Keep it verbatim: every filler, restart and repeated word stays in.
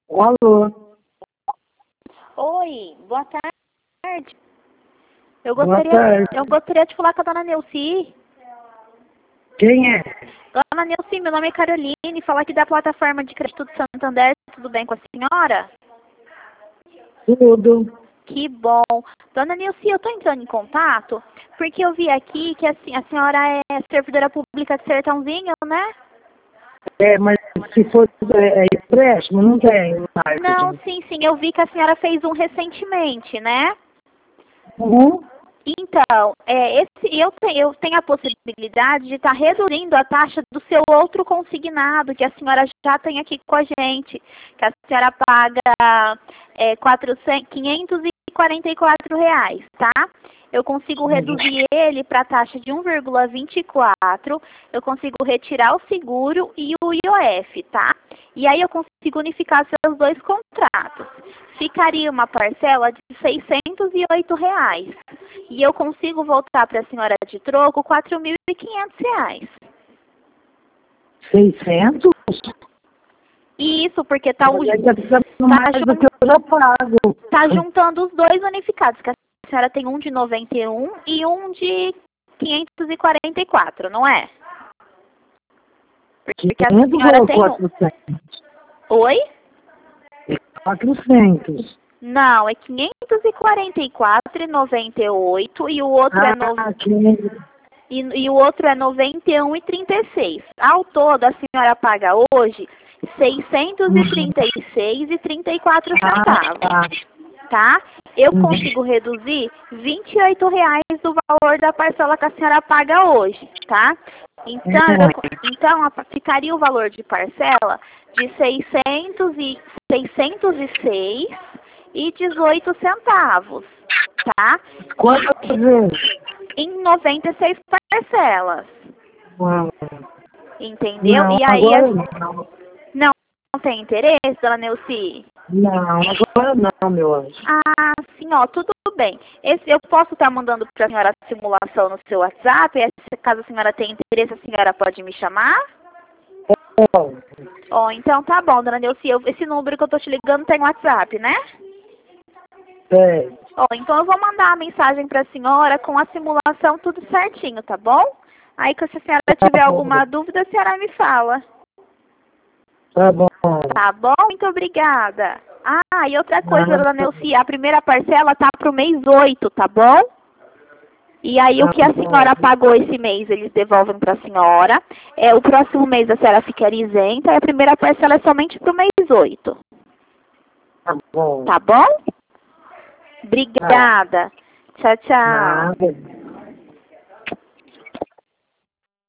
Alô? Oi, boa tarde. Eu Boa gostaria, tarde. eu gostaria de falar com a dona Neuci. Quem é? Dona Neuci, meu nome é Caroline, falar aqui da plataforma de crédito do Santander. Tudo bem com a senhora? Tudo. Que bom. Dona Neuci, eu estou entrando em contato porque eu vi aqui que assim, a senhora é servidora pública de Sertãozinho, né? É, mas se for é, é empréstimo, não tem Não, marketing. sim, sim. Eu vi que a senhora fez um recentemente, né? Uhum. Então, é, esse, eu, te, eu tenho a possibilidade de estar reduzindo a taxa do seu outro consignado, que a senhora já tem aqui com a gente, que a senhora paga é, quatrocentos, quinhentos e quarenta e quatro reais, tá? Eu consigo reduzir ele para a taxa de um vírgula vinte e quatro, eu consigo retirar o seguro e o I O F, tá? E aí eu consigo unificar seus dois contratos. Ficaria uma parcela de seiscentos e oito reais. E eu consigo voltar para a senhora de troco quatro mil e quinhentos reais. seiscentos? Isso, porque tá, o, Mas é que tá tá, mais jun, do que eu já pago. tá juntando os dois unificados, que a senhora tem um de noventa e um e um de quinhentos e quarenta e quatro, não é? Porque a quinhentos senhora ou tem um. quatrocentos? Oi? É quatrocentos. Não, é quinhentos e quarenta e quatro e noventa e oito e o outro é no... Ah, quinhentos. e, e o outro é noventa e um e trinta e seis. Ao todo, a senhora paga hoje seiscentos e trinta e seis e trinta e quatro centavos, Ah, tá? Eu uhum. consigo reduzir vinte e oito reais do valor da parcela que a senhora paga hoje, tá? Então, eu, então a- ficaria o valor de parcela de seiscentos e, seiscentos e seis e dezoito centavos, tá? Quantas vezes? Em noventa e seis parcelas, Não, entendeu? não, E aí, agora as- não. não, não tem interesse, dona Neuci? Não, agora não, meu anjo. Ah, sim, ó, tudo bem. Esse, eu posso estar mandando para a senhora a simulação no seu WhatsApp? Essa, caso a senhora tenha interesse, a senhora pode me chamar? Bom, Ó, então tá bom, dona Neuci, eu, esse número que eu tô te ligando tem WhatsApp, né? é, Ó, então eu vou mandar a mensagem para a senhora com a simulação tudo certinho, tá bom? Aí, que se a senhora tá tiver bom, alguma dúvida, a senhora me fala. tá bom. Tá bom? Muito obrigada. Ah, e outra coisa, Ah, dona Neuci, a primeira parcela tá pro mês oito, tá bom? E aí, o tá que a bom, senhora pagou esse mês, eles devolvem para a senhora. É, o próximo mês a senhora ficaria isenta e a primeira parcela é somente pro mês oito. tá bom. Tá bom? Obrigada. Tchau, tchau. Nada.